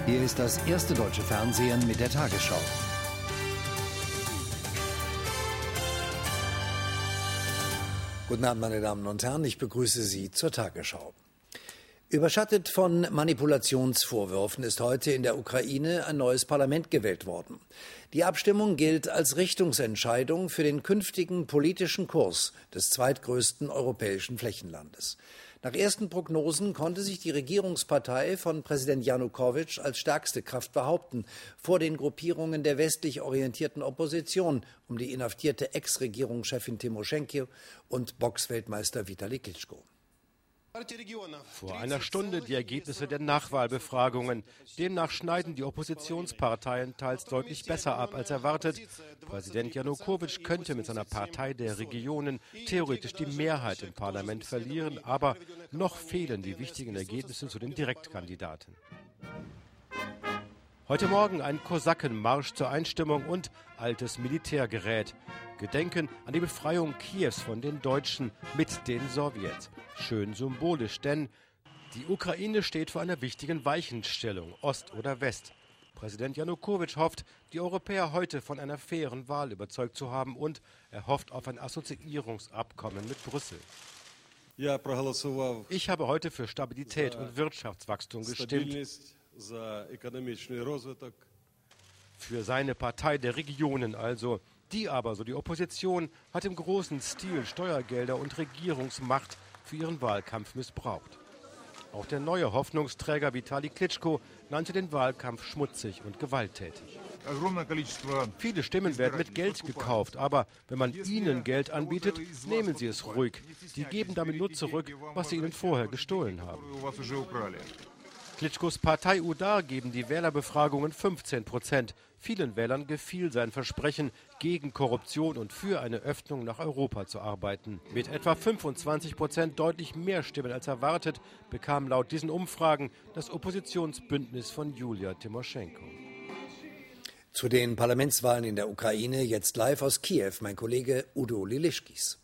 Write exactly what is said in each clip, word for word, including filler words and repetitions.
Hier ist das erste deutsche Fernsehen mit der Tagesschau. Guten Abend, meine Damen und Herren, ich begrüße Sie zur Tagesschau. Überschattet von Manipulationsvorwürfen ist heute in der Ukraine ein neues Parlament gewählt worden. Die Abstimmung gilt als Richtungsentscheidung für den künftigen politischen Kurs des zweitgrößten europäischen Flächenlandes. Nach ersten Prognosen konnte sich die Regierungspartei von Präsident Janukowitsch als stärkste Kraft behaupten, vor den Gruppierungen der westlich orientierten Opposition um die inhaftierte Ex-Regierungschefin Timoschenko und Boxweltmeister Vitali Klitschko. Vor einer Stunde die Ergebnisse der Nachwahlbefragungen. Demnach schneiden die Oppositionsparteien teils deutlich besser ab als erwartet. Präsident Janukowitsch könnte mit seiner Partei der Regionen theoretisch die Mehrheit im Parlament verlieren, aber noch fehlen die wichtigen Ergebnisse zu den Direktkandidaten. Heute Morgen ein Kosakenmarsch zur Einstimmung und altes Militärgerät. Gedenken an die Befreiung Kiews von den Deutschen mit den Sowjets. Schön symbolisch, denn die Ukraine steht vor einer wichtigen Weichenstellung, Ost oder West. Präsident Janukowitsch hofft, die Europäer heute von einer fairen Wahl überzeugt zu haben und er hofft auf ein Assoziierungsabkommen mit Brüssel. Ich habe heute für Stabilität und Wirtschaftswachstum gestimmt. Für seine Partei der Regionen also. Die aber, so die Opposition, hat im großen Stil Steuergelder und Regierungsmacht für ihren Wahlkampf missbraucht. Auch der neue Hoffnungsträger Vitali Klitschko nannte den Wahlkampf schmutzig und gewalttätig. Viele Stimmen werden mit Geld gekauft, aber wenn man ihnen Geld anbietet, nehmen sie es ruhig. Die geben damit nur zurück, was sie ihnen vorher gestohlen haben. Klitschkos Partei Udar geben die Wählerbefragungen fünfzehn Prozent. Vielen Wählern gefiel sein Versprechen, gegen Korruption und für eine Öffnung nach Europa zu arbeiten. Mit etwa fünfundzwanzig Prozent deutlich mehr Stimmen als erwartet, bekam laut diesen Umfragen das Oppositionsbündnis von Julia Timoschenko. Zu den Parlamentswahlen in der Ukraine jetzt live aus Kiew, mein Kollege Udo Lilischkis.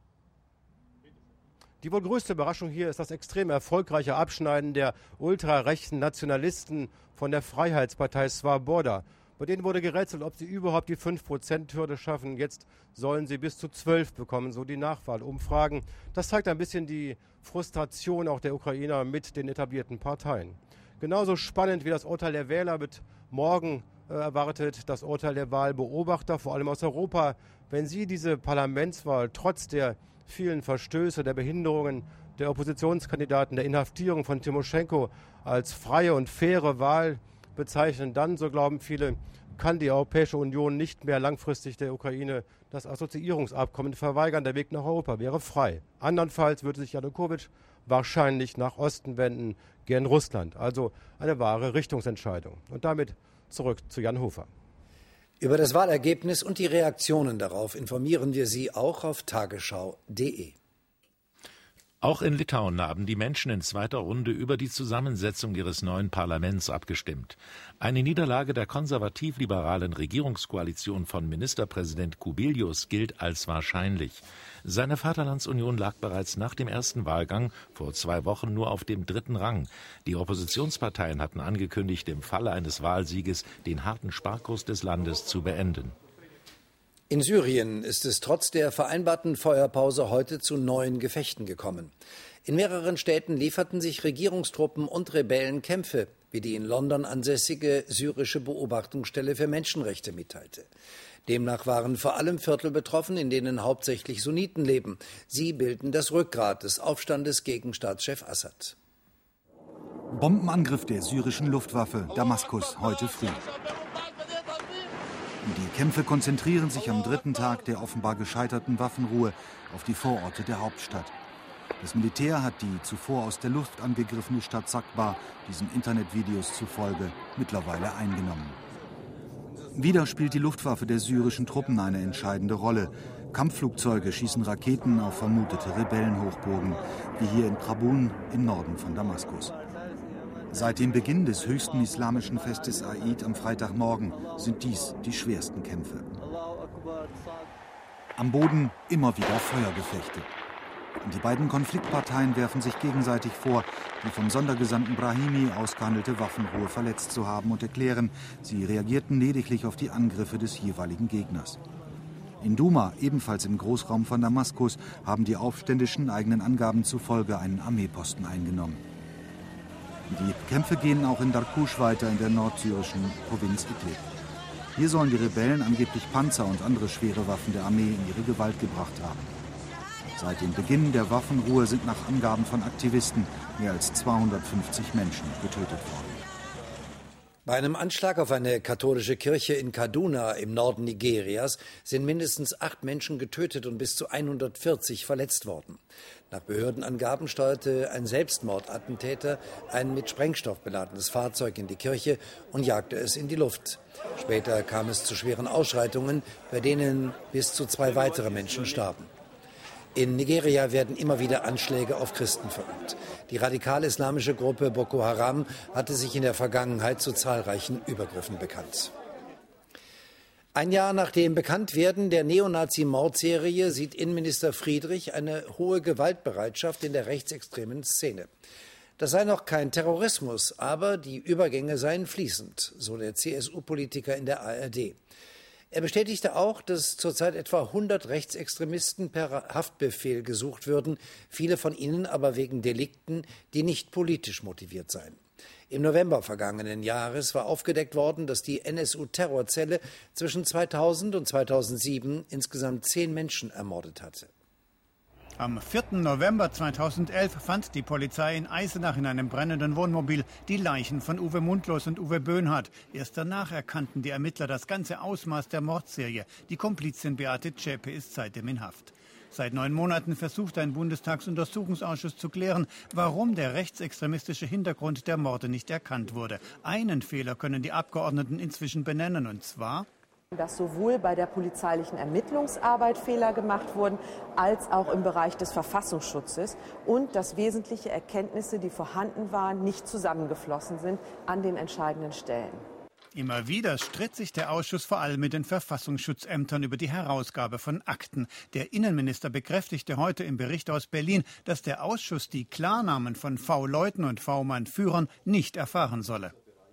Die wohl größte Überraschung hier ist das extrem erfolgreiche Abschneiden der ultrarechten Nationalisten von der Freiheitspartei Swoboda. Bei denen wurde gerätselt, ob sie überhaupt die fünf Prozent Hürde schaffen. Jetzt sollen sie bis zu zwölf bekommen, so die Nachwahlumfragen. Das zeigt ein bisschen die Frustration auch der Ukrainer mit den etablierten Parteien. Genauso spannend wie das Urteil der Wähler wird morgen äh, erwartet das Urteil der Wahlbeobachter, vor allem aus Europa. Wenn sie diese Parlamentswahl trotz der vielen Verstöße, der Behinderungen der Oppositionskandidaten, der Inhaftierung von Timoschenko als freie und faire Wahl bezeichnen, dann, so glauben viele, kann die Europäische Union nicht mehr langfristig der Ukraine das Assoziierungsabkommen verweigern. Der Weg nach Europa wäre frei. Andernfalls würde sich Janukowitsch wahrscheinlich nach Osten wenden, gern Russland. Also eine wahre Richtungsentscheidung. Und damit zurück zu Jan Hofer. Über das Wahlergebnis und die Reaktionen darauf informieren wir Sie auch auf tagesschau punkt de. Auch in Litauen haben die Menschen in zweiter Runde über die Zusammensetzung ihres neuen Parlaments abgestimmt. Eine Niederlage der konservativ-liberalen Regierungskoalition von Ministerpräsident Kubilius gilt als wahrscheinlich. Seine Vaterlandsunion lag bereits nach dem ersten Wahlgang vor zwei Wochen nur auf dem dritten Rang. Die Oppositionsparteien hatten angekündigt, im Falle eines Wahlsieges den harten Sparkurs des Landes zu beenden. In Syrien ist es trotz der vereinbarten Feuerpause heute zu neuen Gefechten gekommen. In mehreren Städten lieferten sich Regierungstruppen und Rebellen Kämpfe, wie die in London ansässige syrische Beobachtungsstelle für Menschenrechte mitteilte. Demnach waren vor allem Viertel betroffen, in denen hauptsächlich Sunniten leben. Sie bilden das Rückgrat des Aufstandes gegen Staatschef Assad. Bombenangriff der syrischen Luftwaffe, Damaskus, heute früh. Die Kämpfe konzentrieren sich am dritten Tag der offenbar gescheiterten Waffenruhe auf die Vororte der Hauptstadt. Das Militär hat die zuvor aus der Luft angegriffene Stadt Sakba, diesen Internetvideos zufolge, mittlerweile eingenommen. Wieder spielt die Luftwaffe der syrischen Truppen eine entscheidende Rolle. Kampfflugzeuge schießen Raketen auf vermutete Rebellenhochburgen, wie hier in Trabun im Norden von Damaskus. Seit dem Beginn des höchsten islamischen Festes Eid am Freitagmorgen sind dies die schwersten Kämpfe. Am Boden immer wieder Feuergefechte. Und die beiden Konfliktparteien werfen sich gegenseitig vor, die vom Sondergesandten Brahimi ausgehandelte Waffenruhe verletzt zu haben und erklären, sie reagierten lediglich auf die Angriffe des jeweiligen Gegners. In Duma, ebenfalls im Großraum von Damaskus, haben die Aufständischen eigenen Angaben zufolge einen Armeeposten eingenommen. Die Kämpfe gehen auch in Darkush weiter, in der nordsyrischen Provinz Idlib. Hier sollen die Rebellen angeblich Panzer und andere schwere Waffen der Armee in ihre Gewalt gebracht haben. Seit dem Beginn der Waffenruhe sind nach Angaben von Aktivisten mehr als zweihundertfünfzig Menschen getötet worden. Bei einem Anschlag auf eine katholische Kirche in Kaduna im Norden Nigerias sind mindestens acht Menschen getötet und bis zu hundertvierzig verletzt worden. Nach Behördenangaben steuerte ein Selbstmordattentäter ein mit Sprengstoff beladenes Fahrzeug in die Kirche und jagte es in die Luft. Später kam es zu schweren Ausschreitungen, bei denen bis zu zwei weitere Menschen starben. In Nigeria werden immer wieder Anschläge auf Christen verübt. Die radikal-islamische Gruppe Boko Haram hatte sich in der Vergangenheit zu zahlreichen Übergriffen bekannt. Ein Jahr nach dem Bekanntwerden der Neonazi-Mordserie sieht Innenminister Friedrich eine hohe Gewaltbereitschaft in der rechtsextremen Szene. Das sei noch kein Terrorismus, aber die Übergänge seien fließend, so der C S U-Politiker in der A R D. Er bestätigte auch, dass zurzeit etwa hundert Rechtsextremisten per Haftbefehl gesucht würden, viele von ihnen aber wegen Delikten, die nicht politisch motiviert seien. Im November vergangenen Jahres war aufgedeckt worden, dass die N S U-Terrorzelle zwischen zweitausend und zweitausendsieben insgesamt zehn Menschen ermordet hatte. Am vierten November zweitausendelf fand die Polizei in Eisenach in einem brennenden Wohnmobil die Leichen von Uwe Mundlos und Uwe Böhnhardt. Erst danach erkannten die Ermittler das ganze Ausmaß der Mordserie. Die Komplizin Beate Zschäpe ist seitdem in Haft. Seit neun Monaten versucht ein Bundestagsuntersuchungsausschuss zu klären, warum der rechtsextremistische Hintergrund der Morde nicht erkannt wurde. Einen Fehler können die Abgeordneten inzwischen benennen, und zwar: dass sowohl bei der polizeilichen Ermittlungsarbeit Fehler gemacht wurden, als auch im Bereich des Verfassungsschutzes und dass wesentliche Erkenntnisse, die vorhanden waren, nicht zusammengeflossen sind an den entscheidenden Stellen. Immer wieder stritt sich der Ausschuss vor allem mit den Verfassungsschutzämtern über die Herausgabe von Akten. Der Innenminister bekräftigte heute im Bericht aus Berlin, dass der Ausschuss die Klarnamen von V-Leuten und V-Mann-Führern nicht erfahren solle.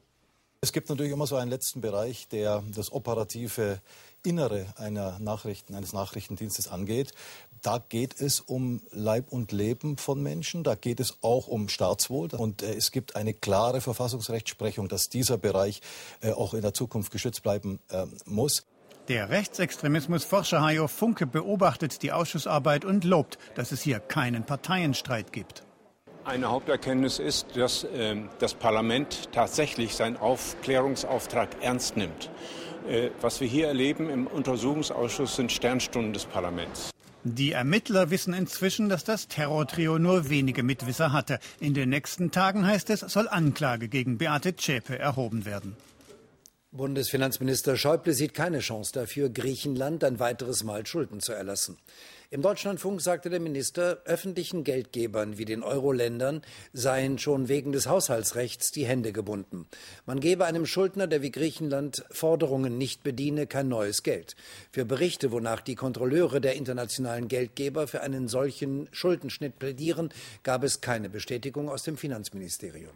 Es gibt natürlich immer so einen letzten Bereich, der das operative Innere einer Nachrichten, eines Nachrichtendienstes angeht. Da geht es um Leib und Leben von Menschen, da geht es auch um Staatswohl. Und äh, es gibt eine klare Verfassungsrechtsprechung, dass dieser Bereich äh, auch in der Zukunft geschützt bleiben äh, muss. Der Rechtsextremismusforscher Hajo Funke beobachtet die Ausschussarbeit und lobt, dass es hier keinen Parteienstreit gibt. Eine Haupterkenntnis ist, dass äh, das Parlament tatsächlich seinen Aufklärungsauftrag ernst nimmt. Äh, was wir hier erleben im Untersuchungsausschuss sind Sternstunden des Parlaments. Die Ermittler wissen inzwischen, dass das Terrortrio nur wenige Mitwisser hatte. In den nächsten Tagen, heißt es, soll Anklage gegen Beate Zschäpe erhoben werden. Bundesfinanzminister Schäuble sieht keine Chance dafür, Griechenland ein weiteres Mal Schulden zu erlassen. Im Deutschlandfunk sagte der Minister, öffentlichen Geldgebern wie den Euro-Ländern seien schon wegen des Haushaltsrechts die Hände gebunden. Man gebe einem Schuldner, der wie Griechenland Forderungen nicht bediene, kein neues Geld. Für Berichte, wonach die Kontrolleure der internationalen Geldgeber für einen solchen Schuldenschnitt plädieren, gab es keine Bestätigung aus dem Finanzministerium.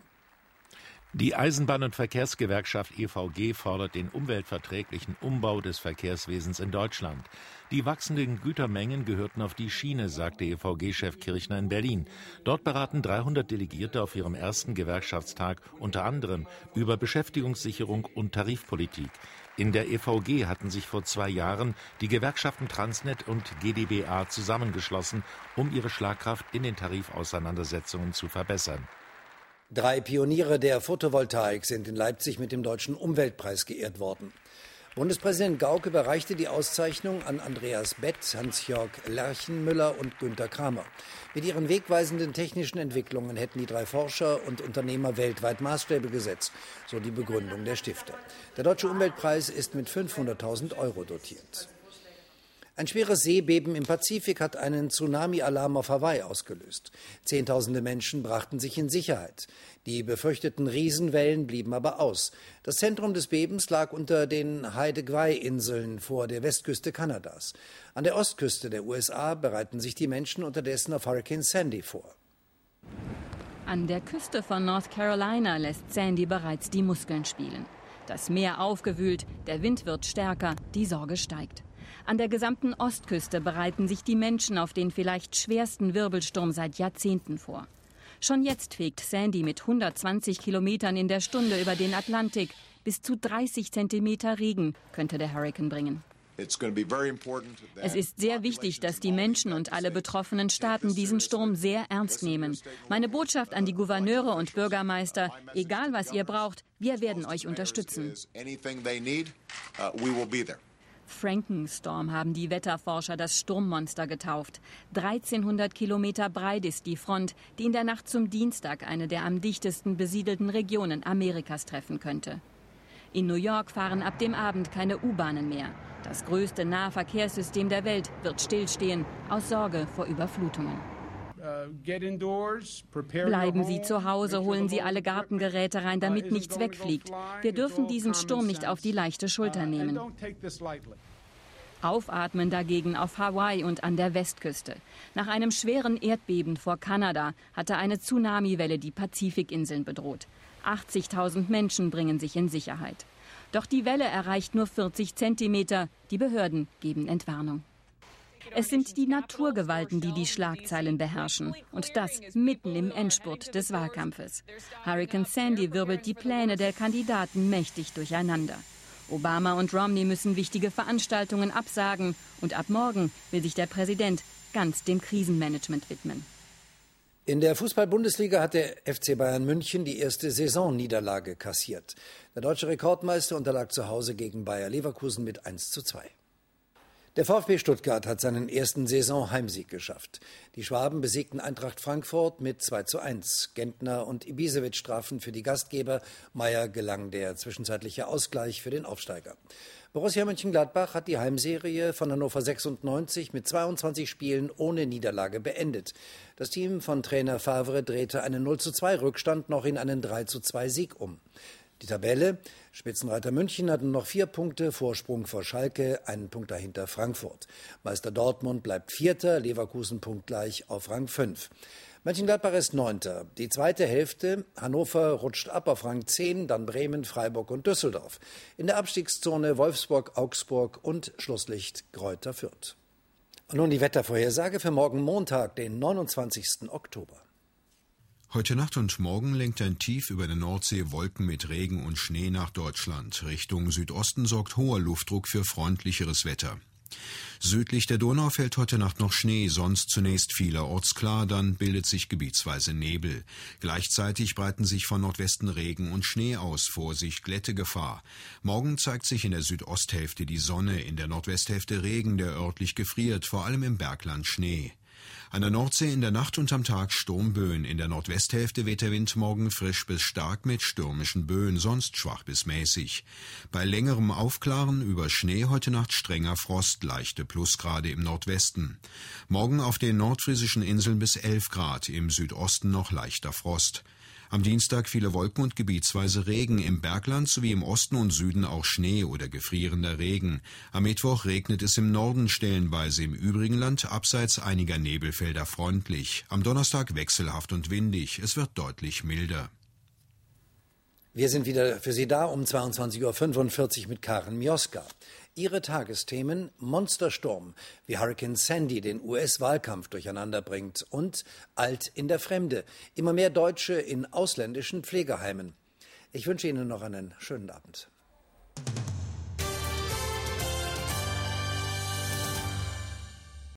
Die Eisenbahn- und Verkehrsgewerkschaft E V G fordert den umweltverträglichen Umbau des Verkehrswesens in Deutschland. Die wachsenden Gütermengen gehörten auf die Schiene, sagte E V G-Chef Kirchner in Berlin. Dort beraten dreihundert Delegierte auf ihrem ersten Gewerkschaftstag unter anderem über Beschäftigungssicherung und Tarifpolitik. In der E V G hatten sich vor zwei Jahren die Gewerkschaften Transnet und G d B A zusammengeschlossen, um ihre Schlagkraft in den Tarifauseinandersetzungen zu verbessern. Drei Pioniere der Photovoltaik sind in Leipzig mit dem Deutschen Umweltpreis geehrt worden. Bundespräsident Gauck überreichte die Auszeichnung an Andreas Bett, Hans-Jörg Lerchenmüller und Günter Kramer. Mit ihren wegweisenden technischen Entwicklungen hätten die drei Forscher und Unternehmer weltweit Maßstäbe gesetzt, so die Begründung der Stifter. Der Deutsche Umweltpreis ist mit fünfhunderttausend Euro dotiert. Ein schweres Seebeben im Pazifik hat einen Tsunami-Alarm auf Hawaii ausgelöst. Zehntausende Menschen brachten sich in Sicherheit. Die befürchteten Riesenwellen blieben aber aus. Das Zentrum des Bebens lag unter den Haida-Gwaii-Inseln vor der Westküste Kanadas. An der Ostküste der U S A bereiten sich die Menschen unterdessen auf Hurricane Sandy vor. An der Küste von North Carolina lässt Sandy bereits die Muskeln spielen. Das Meer aufgewühlt, der Wind wird stärker, die Sorge steigt. An der gesamten Ostküste bereiten sich die Menschen auf den vielleicht schwersten Wirbelsturm seit Jahrzehnten vor. Schon jetzt fegt Sandy mit hundertzwanzig Kilometern in der Stunde über den Atlantik. Bis zu dreißig Zentimeter Regen könnte der Hurrikan bringen. Es ist sehr wichtig, dass die Menschen und alle betroffenen Staaten diesen Sturm sehr ernst nehmen. Meine Botschaft an die Gouverneure und Bürgermeister: Egal was ihr braucht, wir werden euch unterstützen. Frankenstorm haben die Wetterforscher das Sturmmonster getauft. dreizehnhundert Kilometer breit ist die Front, die in der Nacht zum Dienstag eine der am dichtesten besiedelten Regionen Amerikas treffen könnte. In New York fahren ab dem Abend keine U-Bahnen mehr. Das größte Nahverkehrssystem der Welt wird stillstehen, aus Sorge vor Überflutungen. Bleiben Sie zu Hause, holen Sie alle Gartengeräte rein, damit nichts wegfliegt. Wir dürfen diesen Sturm nicht auf die leichte Schulter nehmen. Aufatmen dagegen auf Hawaii und an der Westküste. Nach einem schweren Erdbeben vor Kanada hatte eine Tsunamiwelle die Pazifikinseln bedroht. achtzigtausend Menschen bringen sich in Sicherheit. Doch die Welle erreicht nur vierzig Zentimeter. Die Behörden geben Entwarnung. Es sind die Naturgewalten, die die Schlagzeilen beherrschen. Und das mitten im Endspurt des Wahlkampfes. Hurricane Sandy wirbelt die Pläne der Kandidaten mächtig durcheinander. Obama und Romney müssen wichtige Veranstaltungen absagen. Und ab morgen will sich der Präsident ganz dem Krisenmanagement widmen. In der Fußball-Bundesliga hat der F C Bayern München die erste Saisonniederlage kassiert. Der deutsche Rekordmeister unterlag zu Hause gegen Bayer Leverkusen mit eins zu zwei. Der VfB Stuttgart hat seinen ersten Saisonheimsieg geschafft. Die Schwaben besiegten Eintracht Frankfurt mit zwei zu eins. Gentner und Ibisevic trafen für die Gastgeber. Meier gelang der zwischenzeitliche Ausgleich für den Aufsteiger. Borussia Mönchengladbach hat die Heimserie von Hannover sechsundneunzig mit zweiundzwanzig Spielen ohne Niederlage beendet. Das Team von Trainer Favre drehte einen null zu zwei Rückstand noch in einen drei zu zwei Sieg um. Die Tabelle: Spitzenreiter München hatten noch vier Punkte, Vorsprung vor Schalke, einen Punkt dahinter Frankfurt. Meister Dortmund bleibt Vierter, Leverkusen punktgleich auf Rang fünf. Mönchengladbach ist Neunter. Die zweite Hälfte: Hannover rutscht ab auf Rang zehn, dann Bremen, Freiburg und Düsseldorf. In der Abstiegszone Wolfsburg, Augsburg und Schlusslicht Greuther Fürth. Und nun die Wettervorhersage für morgen Montag, den neunundzwanzigsten Oktober. Heute Nacht und morgen lenkt ein Tief über der Nordsee Wolken mit Regen und Schnee nach Deutschland. Richtung Südosten sorgt hoher Luftdruck für freundlicheres Wetter. Südlich der Donau fällt heute Nacht noch Schnee, sonst zunächst vielerorts klar, dann bildet sich gebietsweise Nebel. Gleichzeitig breiten sich von Nordwesten Regen und Schnee aus, Vorsicht, Glättegefahr. Morgen zeigt sich in der Südosthälfte die Sonne, in der Nordwesthälfte Regen, der örtlich gefriert, vor allem im Bergland Schnee. An der Nordsee in der Nacht und am Tag Sturmböen. In der Nordwesthälfte weht der Wind morgen frisch bis stark mit stürmischen Böen, sonst schwach bis mäßig. Bei längerem Aufklaren über Schnee heute Nacht strenger Frost, leichte Plusgrade im Nordwesten. Morgen auf den nordfriesischen Inseln bis elf Grad, im Südosten noch leichter Frost. Am Dienstag viele Wolken und gebietsweise Regen, im Bergland sowie im Osten und Süden auch Schnee oder gefrierender Regen. Am Mittwoch regnet es im Norden stellenweise, im übrigen Land abseits einiger Nebelfelder freundlich. Am Donnerstag wechselhaft und windig, es wird deutlich milder. Wir sind wieder für Sie da um zweiundzwanzig Uhr fünfundvierzig mit Karen Mioska. Ihre Tagesthemen: Monstersturm, wie Hurricane Sandy den U S-Wahlkampf durcheinander bringt, und Alt in der Fremde, immer mehr Deutsche in ausländischen Pflegeheimen. Ich wünsche Ihnen noch einen schönen Abend.